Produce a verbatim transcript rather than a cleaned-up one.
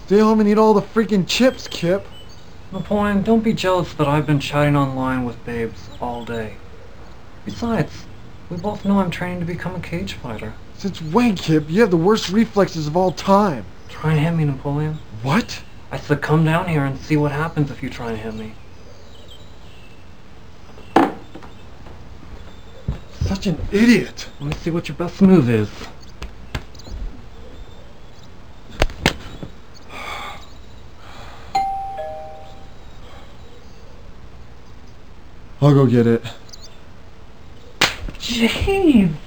Stay home and eat all the freaking chips, Kip. Napoleon, don't be jealous that I've been chatting online with babes all day. Besides, we both know I'm training to become a cage fighter. Since when, Kip? You have the worst reflexes of all time. Try and hit me, Napoleon. What? I said come down here and see what happens if you try and hit me. Such an idiot. Let me see what your best move is. I'll go get it. Jeez!